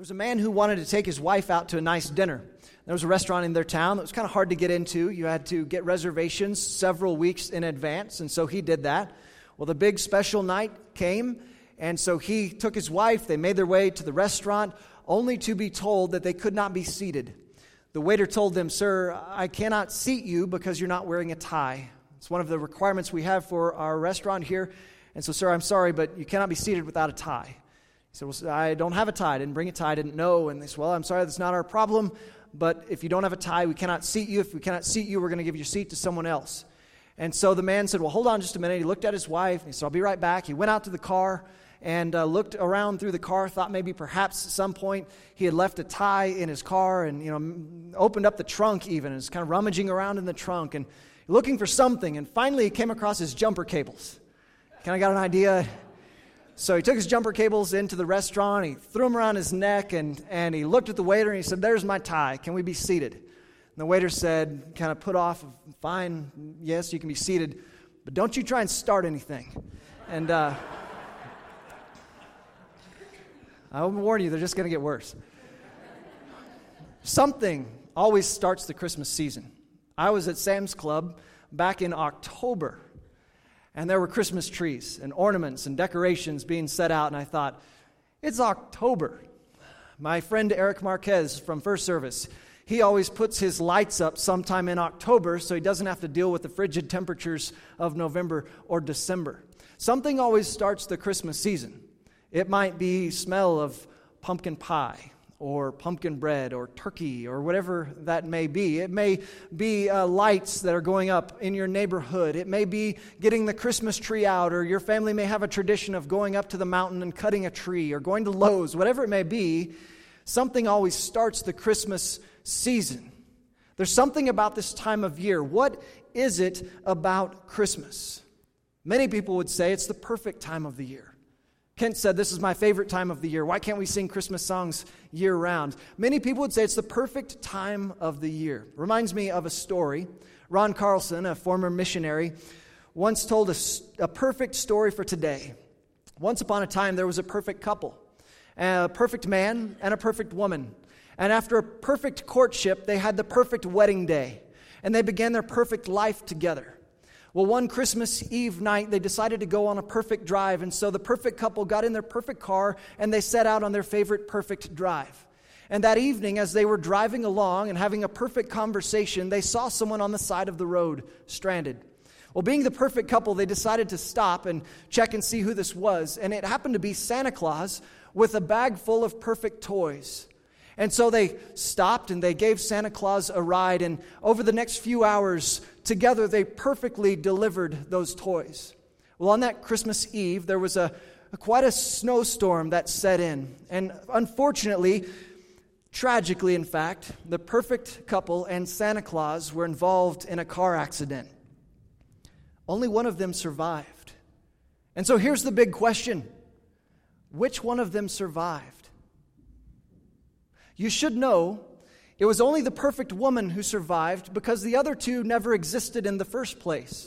was a man who wanted to take his wife out to a nice dinner. There was a restaurant in their town that was kind of hard to get into. You had to get reservations several weeks in advance, and so he did that. Well, the big special night came, and so he took his wife. They made their way to the restaurant, only to be told that they could not be seated. The waiter told them, "Sir, I cannot seat you because you're not wearing a tie. It's one of the requirements we have for our restaurant here. And so, sir, I'm sorry, but you cannot be seated without a tie." He said, "Well, I don't have a tie. I didn't bring a tie. I didn't know." And they said, "Well, I'm sorry, that's not our problem. But if you don't have a tie, we cannot seat you. If we cannot seat you, we're going to give your seat to someone else." And so the man said, "Well, hold on just a minute." He looked at his wife, and he said, "I'll be right back." He went out to the car and looked around through the car, thought maybe perhaps at some point he had left a tie in his car, and opened up the trunk even, and was kind of rummaging around in the trunk and looking for something. And finally he came across his jumper cables. Kind of got an idea. So he took his jumper cables into the restaurant, he threw them around his neck, and he looked at the waiter and he said, "There's my tie. Can we be seated?" And the waiter said, kind of put off, "Fine, yes, you can be seated, but don't you try and start anything." And I will warn you, they're just going to get worse. Something always starts the Christmas season. I was at Sam's Club back in October, and there were Christmas trees and ornaments and decorations being set out, and I thought, it's October. My friend Eric Marquez from First Service, he always puts his lights up sometime in October so he doesn't have to deal with the frigid temperatures of November or December. Something always starts the Christmas season. It might be smell of pumpkin pie or pumpkin bread or turkey or whatever that may be. It may be lights that are going up in your neighborhood. It may be getting the Christmas tree out, or your family may have a tradition of going up to the mountain and cutting a tree or going to Lowe's, whatever it may be. Something always starts the Christmas season. There's something about this time of year. What is it about Christmas? Many people would say it's the perfect time of the year. Kent said, "This is my favorite time of the year. Why can't we sing Christmas songs year-round?" Many people would say it's the perfect time of the year. Reminds me of a story. Ron Carlson, a former missionary, once told a perfect story for today. Once upon a time, there was a perfect couple, a perfect man and a perfect woman. And after a perfect courtship, they had the perfect wedding day, and they began their perfect life together. Well, one Christmas Eve night, they decided to go on a perfect drive, and so the perfect couple got in their perfect car, and they set out on their favorite perfect drive. And that evening, as they were driving along and having a perfect conversation, they saw someone on the side of the road, stranded. Well, being the perfect couple, they decided to stop and check and see who this was, and it happened to be Santa Claus with a bag full of perfect toys. And so they stopped and they gave Santa Claus a ride, and over the next few hours, together they perfectly delivered those toys. Well, on that Christmas Eve, there was quite a snowstorm that set in. And unfortunately, tragically in fact, the perfect couple and Santa Claus were involved in a car accident. Only one of them survived. And so here's the big question. Which one of them survived? You should know it was only the perfect woman who survived because the other two never existed in the first place.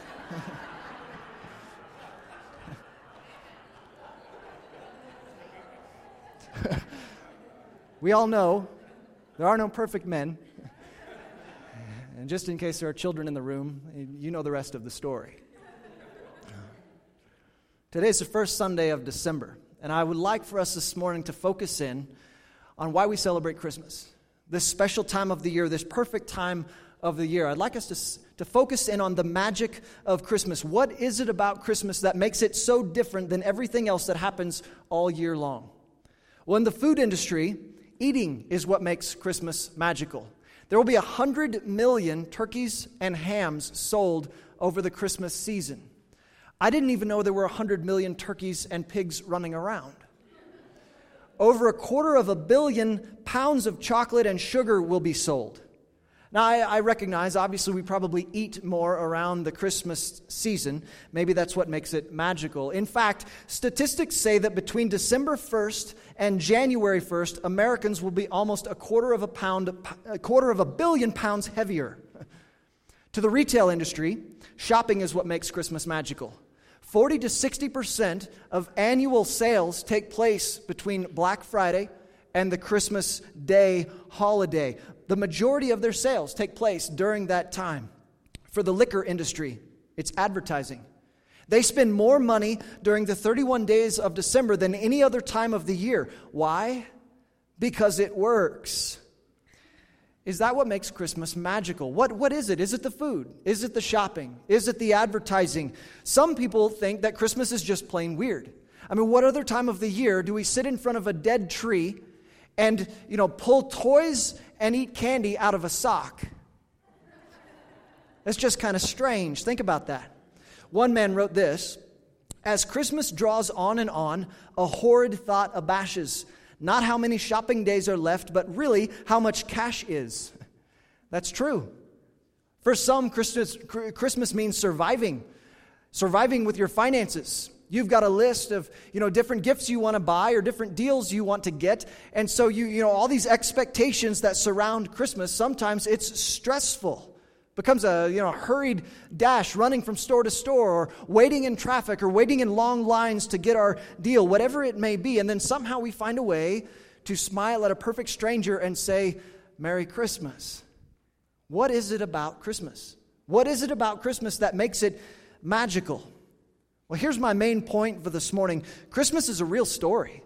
We all know there are no perfect men. And just in case there are children in the room, you know the rest of the story. Today's the first Sunday of December, and I would like for us this morning to focus in on why we celebrate Christmas. This special time of the year, this perfect time of the year. I'd like us to focus in on the magic of Christmas. What is it about Christmas that makes it so different than everything else that happens all year long? Well, in the food industry, eating is what makes Christmas magical. There will be 100 million turkeys and hams sold over the Christmas season. I didn't even know there were 100 million turkeys and pigs running around. Over 250 million pounds of chocolate and sugar will be sold. Now, I recognize, obviously, we probably eat more around the Christmas season. Maybe that's what makes it magical. In fact, statistics say that between December 1st and January 1st, Americans will be almost a quarter of a billion pounds heavier. To the retail industry, shopping is what makes Christmas magical. 40 to 60% of annual sales take place between Black Friday and the Christmas Day holiday. The majority of their sales take place during that time. For the liquor industry, it's advertising. They spend more money during the 31 days of December than any other time of the year. Why? Because it works. Is that what makes Christmas magical? What is it? Is it the food? Is it the shopping? Is it the advertising? Some people think that Christmas is just plain weird. I mean, what other time of the year do we sit in front of a dead tree and, pull toys and eat candy out of a sock? It's just kind of strange. Think about that. One man wrote this: "As Christmas draws on and on, a horrid thought abashes. Not how many shopping days are left, but really how much cash is." That's true. For some, Christmas means surviving with your finances. You've got a list of, different gifts you want to buy or different deals you want to get. And so all these expectations that surround Christmas, sometimes it's stressful. Becomes a hurried dash, running from store to store, or waiting in traffic, or waiting in long lines to get our deal, whatever it may be. And then somehow we find a way to smile at a perfect stranger and say, "Merry Christmas." What is it about Christmas? What is it about Christmas that makes it magical? Well, here's my main point for this morning. Christmas is a real story.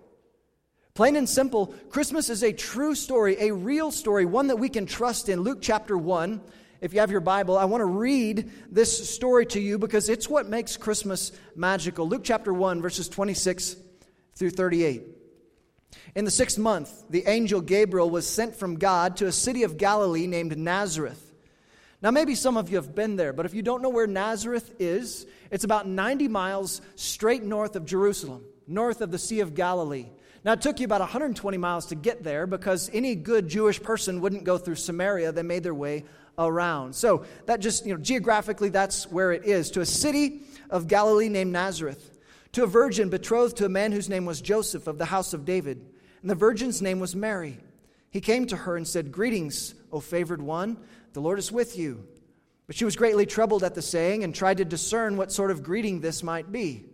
Plain and simple, Christmas is a true story, a real story, one that we can trust in. Luke chapter 1. If you have your Bible, I want to read this story to you because it's what makes Christmas magical. Luke chapter 1, verses 26 through 38. In the 6th month, the angel Gabriel was sent from God to a city of Galilee named Nazareth. Now, maybe some of you have been there, but if you don't know where Nazareth is, it's about 90 miles straight north of Jerusalem, north of the Sea of Galilee. Now, it took you about 120 miles to get there because any good Jewish person wouldn't go through Samaria. They made their way around. So that just, geographically, that's where it is. To a city of Galilee named Nazareth, to a virgin betrothed to a man whose name was Joseph of the house of David. And the virgin's name was Mary. He came to her and said, "Greetings, O favored one, the Lord is with you." But she was greatly troubled at the saying and tried to discern what sort of greeting this might be.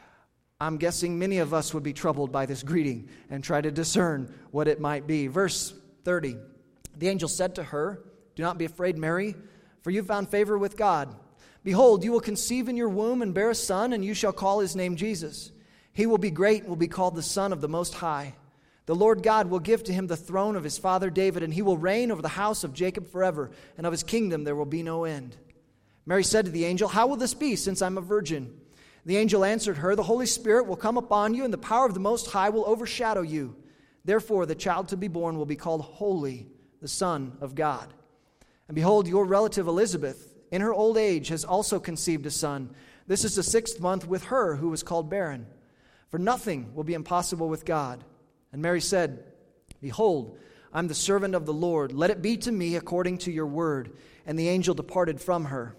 I'm guessing many of us would be troubled by this greeting and try to discern what it might be. Verse 30, the angel said to her, "Do not be afraid, Mary, for you have found favor with God. Behold, you will conceive in your womb and bear a son, and you shall call his name Jesus. He will be great and will be called the Son of the Most High. The Lord God will give to him the throne of his father David, and he will reign over the house of Jacob forever, and of his kingdom there will be no end." Mary said to the angel, "How will this be, since I'm a virgin?" The angel answered her, "The Holy Spirit will come upon you, and the power of the Most High will overshadow you. Therefore, the child to be born will be called Holy, the Son of God. And behold, your relative Elizabeth, in her old age, has also conceived a son. This is the 6th month with her who was called barren. For nothing will be impossible with God." And Mary said, "Behold, I'm the servant of the Lord. Let it be to me according to your word." And the angel departed from her.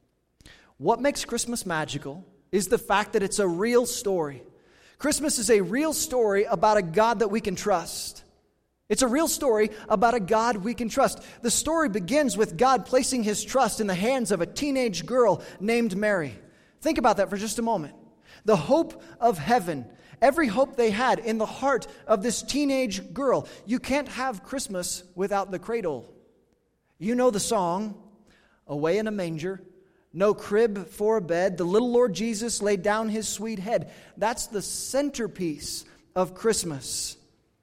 What makes Christmas magical is the fact that it's a real story. Christmas is a real story about a God that we can trust. It's a real story about a God we can trust. The story begins with God placing his trust in the hands of a teenage girl named Mary. Think about that for just a moment. The hope of heaven, every hope they had in the heart of this teenage girl. You can't have Christmas without the cradle. You know the song, "Away in a manger, no crib for a bed, the little Lord Jesus laid down his sweet head." That's the centerpiece of Christmas.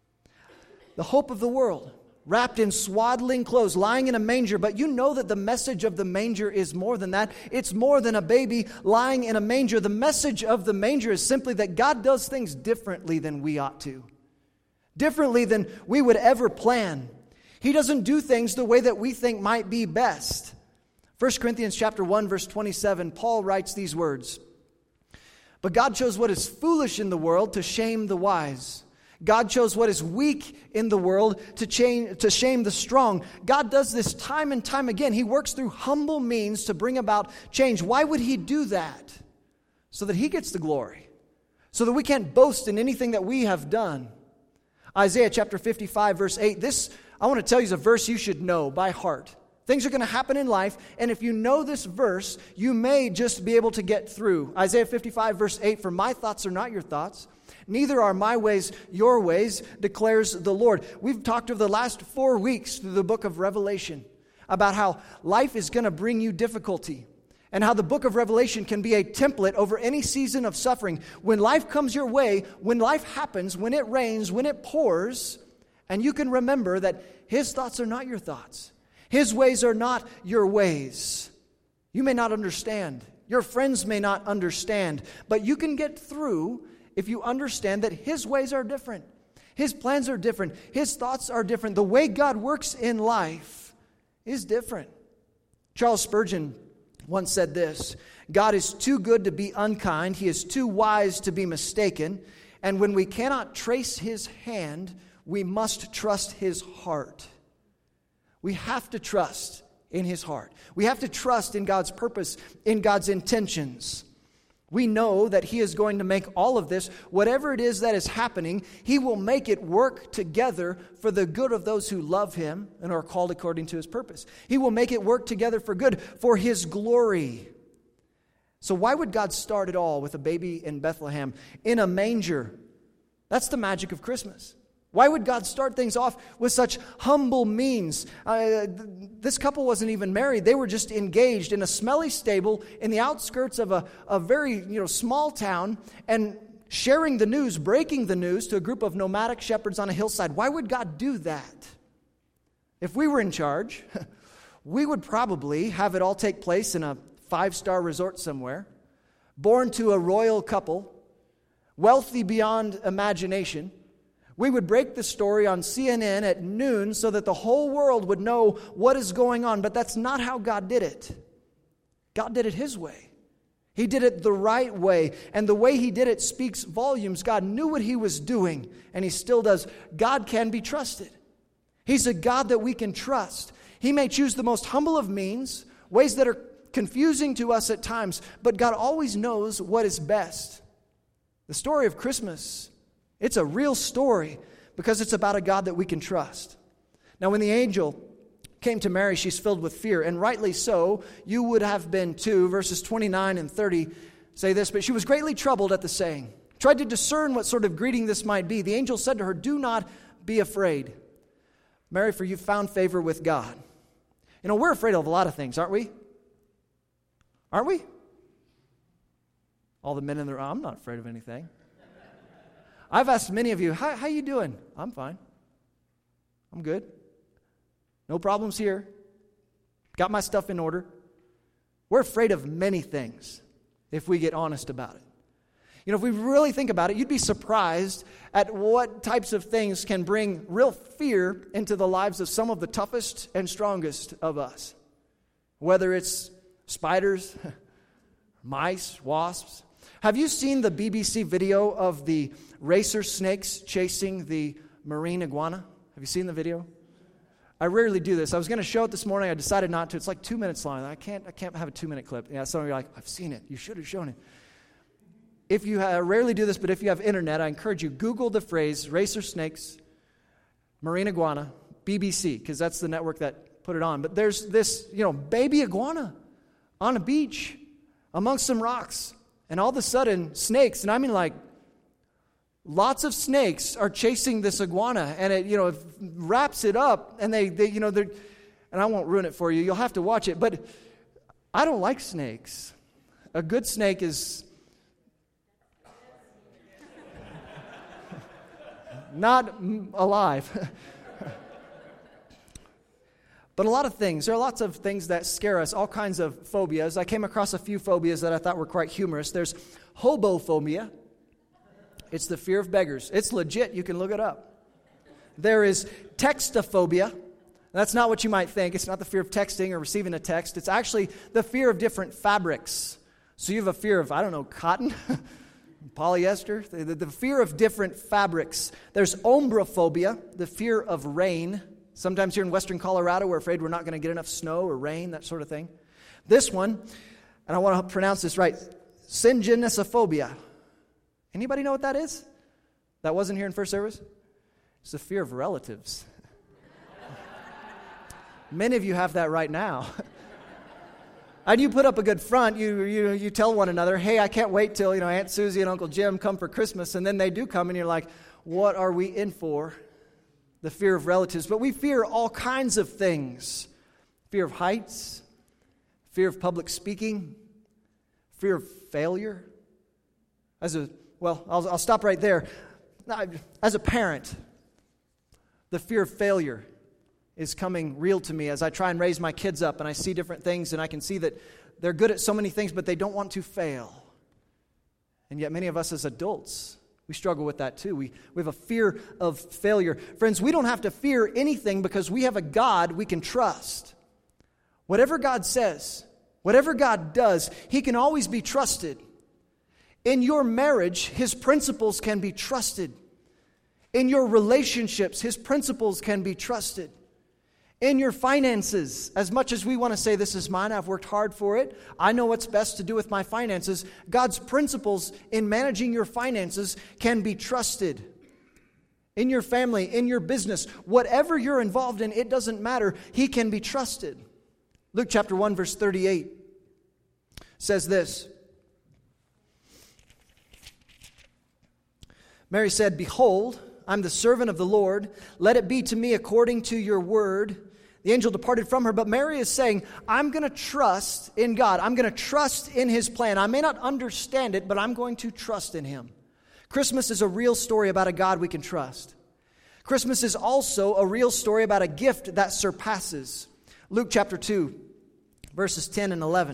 The hope of the world, wrapped in swaddling clothes, lying in a manger. But you know that the message of the manger is more than that. It's more than a baby lying in a manger. The message of the manger is simply that God does things differently than we ought to. Differently than we would ever plan. He doesn't do things the way that we think might be best. 1 Corinthians chapter 1, verse 27, Paul writes these words, "But God chose what is foolish in the world to shame the wise. God chose what is weak in the world to shame the strong." God does this time and time again. He works through humble means to bring about change. Why would he do that? So that he gets the glory. So that we can't boast in anything that we have done. Isaiah chapter 55, verse 8. This, I want to tell you, is a verse you should know by heart. Things are going to happen in life, and if you know this verse, you may just be able to get through. Isaiah 55, verse 8, "For my thoughts are not your thoughts, Neither are my ways your ways, declares the Lord. We've talked over the last 4 weeks through the book of Revelation about how life is going to bring you difficulty and how the book of Revelation can be a template over any season of suffering. When life comes your way, when life happens, when it rains, when it pours, and you can remember that His thoughts are not your thoughts. His ways are not your ways. You may not understand. Your friends may not understand. But you can get through if you understand that His ways are different. His plans are different. His thoughts are different. The way God works in life is different. Charles Spurgeon once said this: God is too good to be unkind. He is too wise to be mistaken. And when we cannot trace His hand, we must trust His heart. We have to trust in His heart. We have to trust in God's purpose, in God's intentions. We know that He is going to make all of this, whatever it is that is happening, He will make it work together for the good of those who love Him and are called according to His purpose. He will make it work together for good, for His glory. So why would God start it all with a baby in Bethlehem, in a manger? That's the magic of Christmas. Why would God start things off with such humble means? This couple wasn't even married. They were just engaged in a smelly stable in the outskirts of a very small town and sharing the news, breaking the news to a group of nomadic shepherds on a hillside. Why would God do that? If we were in charge, we would probably have it all take place in a 5-star resort somewhere, born to a royal couple, wealthy beyond imagination. We would break the story on CNN at noon so that the whole world would know what is going on. But that's not how God did it. God did it His way. He did it the right way. And the way He did it speaks volumes. God knew what He was doing, and He still does. God can be trusted. He's a God that we can trust. He may choose the most humble of means, ways that are confusing to us at times, but God always knows what is best. The story of Christmas, it's a real story because it's about a God that we can trust. Now, when the angel came to Mary, she's filled with fear, and rightly so. You would have been too. Verses 29 and 30 say this: but she was greatly troubled at the saying, tried to discern what sort of greeting this might be. The angel said to her, do not be afraid, Mary, for you've found favor with God. We're afraid of a lot of things, aren't we? Aren't we? All the men in the room, I'm not afraid of anything. I've asked many of you, how you doing? I'm fine. I'm good. No problems here. Got my stuff in order. We're afraid of many things if we get honest about it. If we really think about it, you'd be surprised at what types of things can bring real fear into the lives of some of the toughest and strongest of us. Whether it's spiders, mice, wasps. Have you seen the BBC video of the racer snakes chasing the marine iguana? Have you seen the video? I rarely do this. I was going to show it this morning. I decided not to. It's like 2 minutes long. I can't have a 2-minute clip. Yeah, some of you are like, I've seen it. You should have shown it. If you rarely do this, but if you have internet, I encourage you, Google the phrase racer snakes, marine iguana, BBC, because that's the network that put it on. But there's this, baby iguana on a beach amongst some rocks. And all of a sudden, snakes, and I mean like lots of snakes are chasing this iguana, and it wraps it up, and they're, and I won't ruin it for you. You'll have to watch it. But I don't like snakes. A good snake is not alive. But there are lots of things that scare us, all kinds of phobias. I came across a few phobias that I thought were quite humorous. There's hobophobia. It's the fear of beggars. It's legit. You can look it up. There is textophobia. That's not what you might think. It's not the fear of texting or receiving a text. It's actually the fear of different fabrics. So you have a fear of, cotton, polyester, the fear of different fabrics. There's ombraphobia, the fear of rain. Sometimes here in western Colorado, we're afraid we're not going to get enough snow or rain, that sort of thing. This one, and I want to pronounce this right, syngenisophobia. Anybody know what that is? That wasn't here in first service? It's the fear of relatives. Many of you have that right now. And you put up a good front. You tell one another, hey, I can't wait till Aunt Susie and Uncle Jim come for Christmas. And then they do come and you're like, what are we in for? The fear of relatives. But we fear all kinds of things. Fear of heights. Fear of public speaking. Fear of failure. I'll stop right there. As a parent, the fear of failure is coming real to me as I try and raise my kids up and I see different things and I can see that they're good at so many things, but they don't want to fail. And yet many of us as adults, we struggle with that too. We have a fear of failure. Friends, we don't have to fear anything because we have a God we can trust. Whatever God says, whatever God does, He can always be trusted. In your marriage, His principles can be trusted. In your relationships, His principles can be trusted. In your finances, as much as we want to say, this is mine, I've worked hard for it, I know what's best to do with my finances, God's principles in managing your finances can be trusted. In your family, in your business, whatever you're involved in, it doesn't matter. He can be trusted. Luke chapter 1, verse 38 says this. Mary said, "Behold, I'm the servant of the Lord. Let it be to me according to your word." The angel departed from her, but Mary is saying, I'm going to trust in God. I'm going to trust in His plan. I may not understand it, but I'm going to trust in Him. Christmas is a real story about a God we can trust. Christmas is also a real story about a gift that surpasses. Luke chapter 2, verses 10 and 11.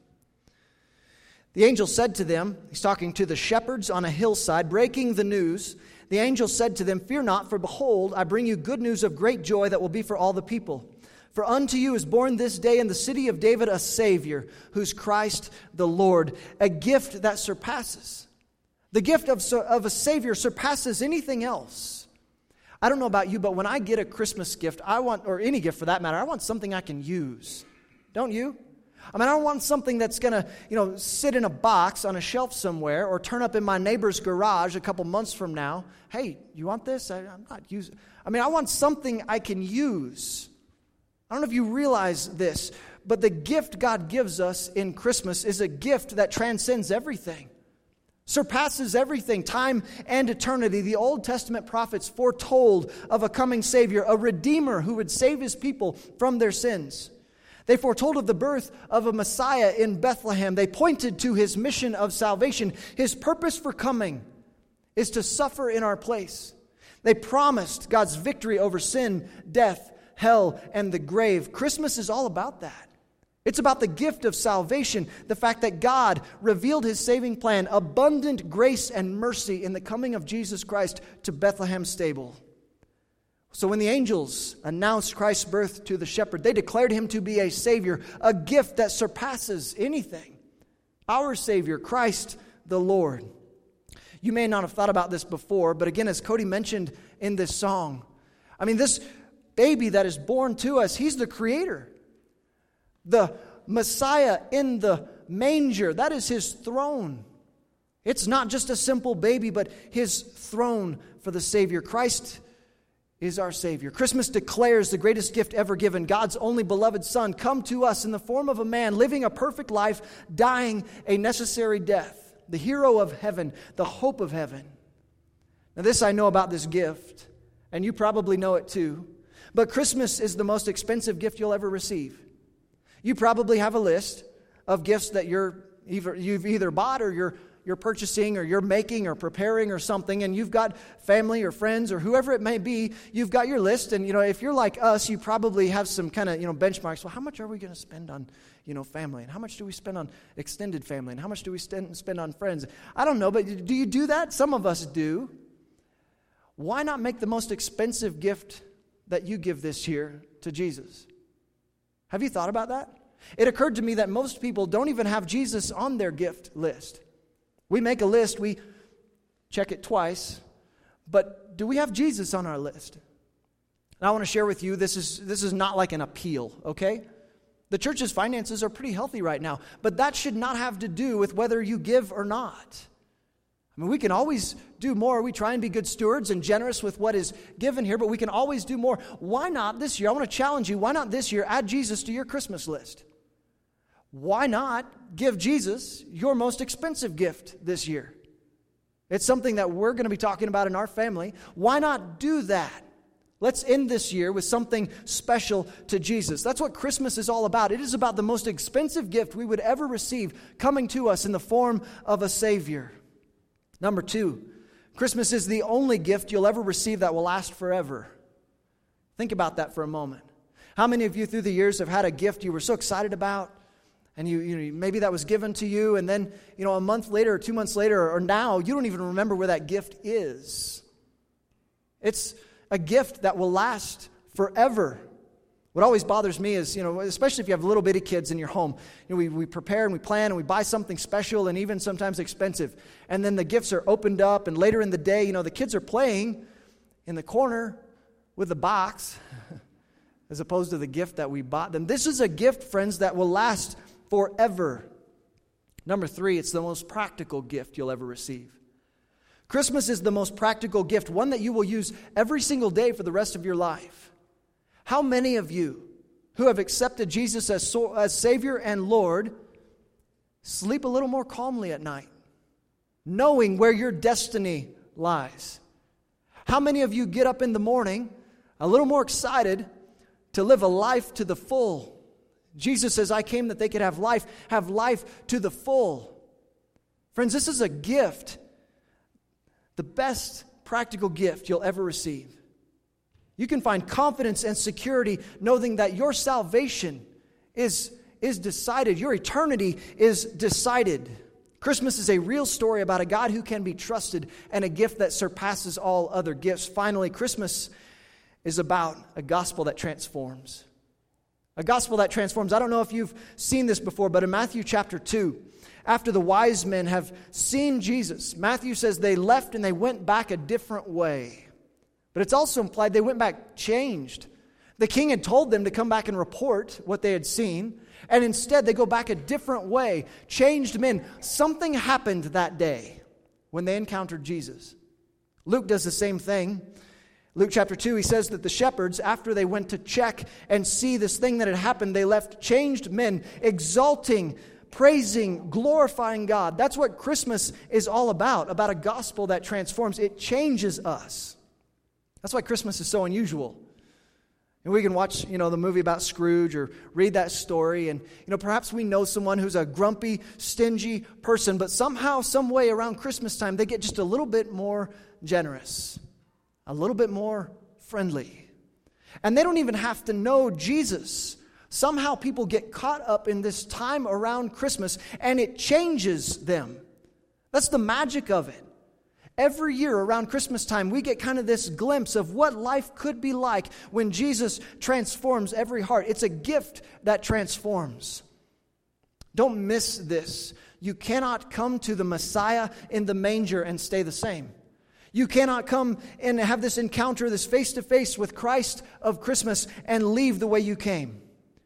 The angel said to them, he's talking to the shepherds on a hillside, breaking the news. The angel said to them, "Fear not, for behold, I bring you good news of great joy that will be for all the people. For unto you is born this day in the city of David a Savior, who's Christ the Lord." A gift that surpasses. The gift of a Savior surpasses anything else. I don't know about you, but when I get a Christmas gift, or any gift for that matter, I want something I can use. Don't you? I don't want something that's going to, sit in a box on a shelf somewhere or turn up in my neighbor's garage a couple months from now. Hey, you want this? I'm not using. I want something I can use. I don't know if you realize this, but the gift God gives us in Christmas is a gift that transcends everything, surpasses everything, time and eternity. The Old Testament prophets foretold of a coming Savior, a Redeemer who would save His people from their sins. They foretold of the birth of a Messiah in Bethlehem. They pointed to His mission of salvation. His purpose for coming is to suffer in our place. They promised God's victory over sin, death, hell, and the grave. Christmas is all about that. It's about the gift of salvation, the fact that God revealed His saving plan, abundant grace and mercy in the coming of Jesus Christ to Bethlehem stable. So when the angels announced Christ's birth to the shepherd, they declared Him to be a Savior, a gift that surpasses anything. Our Savior, Christ the Lord. You may not have thought about this before, but again, as Cody mentioned in this song, this baby that is born to us, He's the Creator. The Messiah in the manger, that is His throne. It's not just a simple baby, but His throne for the Savior. Christ is our Savior. Christmas declares the greatest gift ever given, God's only beloved Son, come to us in the form of a man, living a perfect life, dying a necessary death, the hero of heaven, the hope of heaven. Now this I know about this gift, and you probably know it too, but Christmas is the most expensive gift you'll ever receive. You probably have a list of gifts that you've either bought or you're purchasing or you're making or preparing or something, and you've got family or friends or whoever it may be, you've got your list, and if you're like us, you probably have some kind of benchmarks. Well, how much are we going to spend on family, and how much do we spend on extended family, and how much do we spend on friends? I don't know, but do you do that? Some of us do. Why not make the most expensive gift that you give this year to Jesus? Have you thought about that? It occurred to me that most people don't even have Jesus on their gift list. We make a list, we check it twice, but do we have Jesus on our list? And I want to share with you, this is not like an appeal, okay? The church's finances are pretty healthy right now, but that should not have to do with whether you give or not. We can always do more. We try and be good stewards and generous with what is given here, but we can always do more. Why not this year? I want to challenge you. Why not this year add Jesus to your Christmas list? why not give Jesus your most expensive gift this year? It's something that we're going to be talking about in our family. Why not do that? Let's end this year with something special to Jesus. That's what Christmas is all about. It is about the most expensive gift we would ever receive coming to us in the form of a Savior. Number 2, Christmas is the only gift you'll ever receive that will last forever. Think about that for a moment. How many of you through the years have had a gift you were so excited about, and you maybe that was given to you, and then a month later or 2 months later or now, you don't even remember where that gift is. It's a gift that will last forever. What always bothers me is, especially if you have little bitty kids in your home, we prepare and we plan and we buy something special and even sometimes expensive. And then the gifts are opened up, and later in the day, the kids are playing in the corner with the box as opposed to the gift that we bought them. This is a gift, friends, that will last forever. Number 3, it's the most practical gift you'll ever receive. Christmas is the most practical gift, one that you will use every single day for the rest of your life. How many of you who have accepted Jesus as Savior and Lord sleep a little more calmly at night, knowing where your destiny lies? How many of you get up in the morning a little more excited to live a life to the full? Jesus says, I came that they could have life to the full. Friends, this is a gift, the best practical gift you'll ever receive. You can find confidence and security knowing that your salvation is decided. Your eternity is decided. Christmas is a real story about a God who can be trusted and a gift that surpasses all other gifts. Finally, Christmas is about a gospel that transforms. A gospel that transforms. I don't know if you've seen this before, but in Matthew chapter 2, after the wise men have seen Jesus, Matthew says they left and they went back a different way. But it's also implied they went back changed. The king had told them to come back and report what they had seen, and instead they go back a different way. Changed men. Something happened that day when they encountered Jesus. Luke does the same thing. Luke chapter 2, he says that the shepherds, after they went to check and see this thing that had happened, they left changed men, exalting, praising, glorifying God. That's what Christmas is all about a gospel that transforms. It changes us. That's why Christmas is so unusual. And we can watch, the movie about Scrooge or read that story, and, perhaps we know someone who's a grumpy, stingy person, but somehow, some way around Christmas time, they get just a little bit more generous, a little bit more friendly. And they don't even have to know Jesus. Somehow people get caught up in this time around Christmas, and it changes them. That's the magic of it. Every year around Christmas time, we get kind of this glimpse of what life could be like when Jesus transforms every heart. It's a gift that transforms. Don't miss this. You cannot come to the Messiah in the manger and stay the same. You cannot come and have this encounter, this face-to-face with Christ of Christmas and leave the way you came.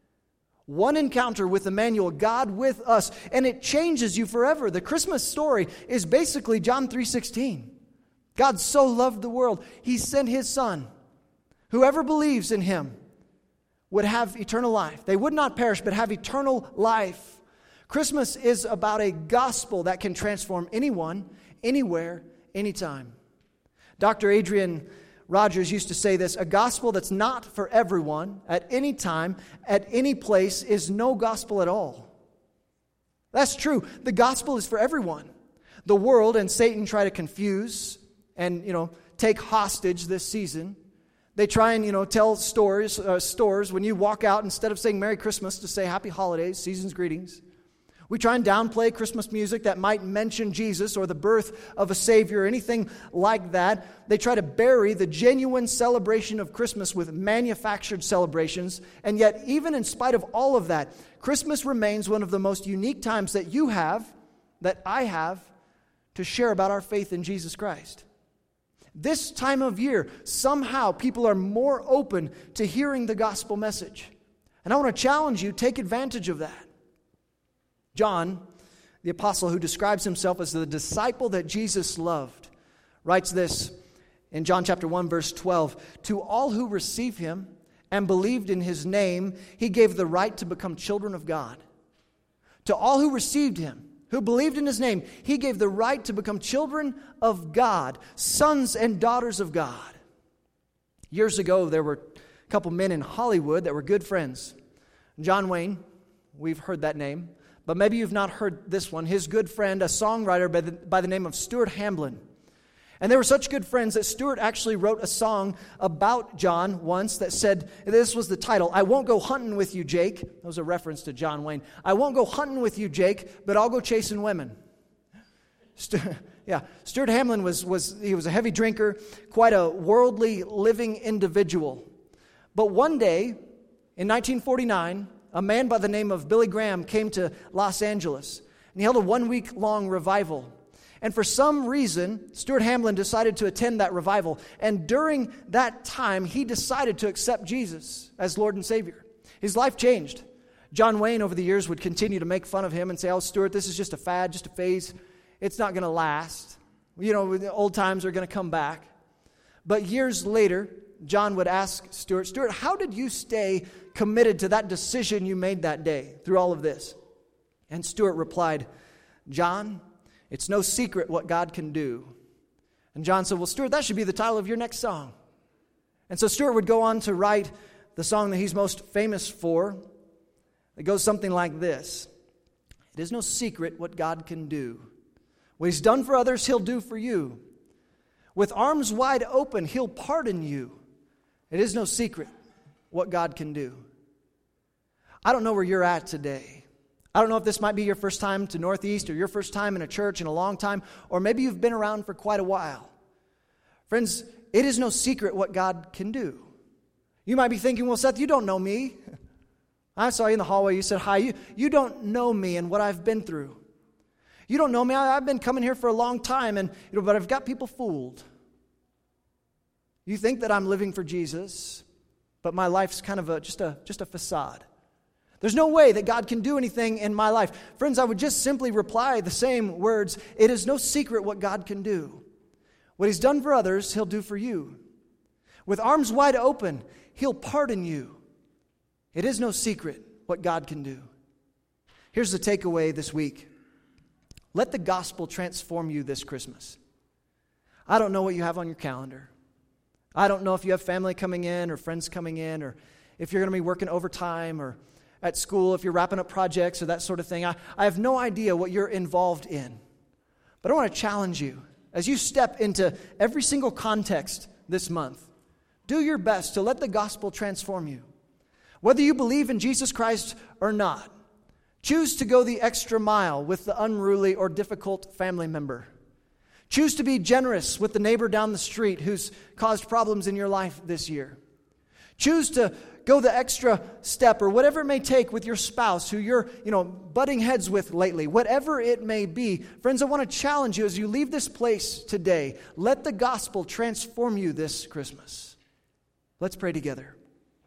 One encounter with Emmanuel, God with us, and it changes you forever. The Christmas story is basically John 3:16. God so loved the world, He sent His Son. Whoever believes in Him would have eternal life. They would not perish, but have eternal life. Christmas is about a gospel that can transform anyone, anywhere, anytime. Dr. Adrian Rogers used to say this: a gospel that's not for everyone, at any time, at any place, is no gospel at all. That's true. The gospel is for everyone. The world and Satan try to confuse and, take hostage this season. They try and, tell stores when you walk out, instead of saying Merry Christmas, to say Happy Holidays, Season's Greetings. We try and downplay Christmas music that might mention Jesus or the birth of a Savior or anything like that. They try to bury the genuine celebration of Christmas with manufactured celebrations. And yet, even in spite of all of that, Christmas remains one of the most unique times that you have, that I have, to share about our faith in Jesus Christ. This time of year, somehow people are more open to hearing the gospel message. And I want to challenge you, take advantage of that. John, the apostle who describes himself as the disciple that Jesus loved, writes this in John chapter 1, verse 12. To all who receive Him and believed in His name, He gave the right to become children of God. To all who received him, who believed in his name, he gave the right to become children of God, sons and daughters of God. Years ago, there were a couple men in Hollywood that were good friends. John Wayne, we've heard that name, but maybe you've not heard this one. His good friend, a songwriter by the name of Stuart Hamblin. And they were such good friends that Stuart actually wrote a song about John once that said, this was the title, "I won't go hunting with you, Jake." That was a reference to John Wayne. "I won't go hunting with you, Jake, but I'll go chasing women." Stuart Hamblin was a heavy drinker, quite a worldly living individual. But one day, in 1949, a man by the name of Billy Graham came to Los Angeles, and he held a 1-week-long revival. And for some reason, Stuart Hamblin decided to attend that revival. And during that time, he decided to accept Jesus as Lord and Savior. His life changed. John Wayne, over the years, would continue to make fun of him and say, "Oh, Stuart, this is just a fad, just a phase. It's not going to last. You know, the old times are going to come back." But years later, John would ask Stuart, "Stuart, how did you stay committed to that decision you made that day through all of this?" And Stuart replied, "John, it's no secret what God can do." And John said, "Well, Stuart, that should be the title of your next song." And so Stuart would go on to write the song that he's most famous for. It goes something like this: "It is no secret what God can do. What he's done for others, he'll do for you. With arms wide open, he'll pardon you. It is no secret what God can do." I don't know where you're at today. I don't know if this might be your first time to Northeast or your first time in a church in a long time, or maybe you've been around for quite a while. Friends, it is no secret what God can do. You might be thinking, "Well, Seth, you don't know me. I saw you in the hallway. You said hi. You don't know me and what I've been through. You don't know me. I've been coming here for a long time, and but I've got people fooled. You think that I'm living for Jesus, but my life's kind of just a facade. There's no way that God can do anything in my life." Friends, I would just simply reply the same words. It is no secret what God can do. What he's done for others, he'll do for you. With arms wide open, he'll pardon you. It is no secret what God can do. Here's the takeaway this week. Let the gospel transform you this Christmas. I don't know what you have on your calendar. I don't know if you have family coming in or friends coming in, or if you're going to be working overtime or at school, if you're wrapping up projects or that sort of thing. I have no idea what you're involved in. But I want to challenge you as you step into every single context this month. Do your best to let the gospel transform you. Whether you believe in Jesus Christ or not, choose to go the extra mile with the unruly or difficult family member. Choose to be generous with the neighbor down the street who's caused problems in your life this year. Choose to go the extra step or whatever it may take with your spouse who you're, butting heads with lately. Whatever it may be, friends, I want to challenge you as you leave this place today. Let the gospel transform you this Christmas. Let's pray together.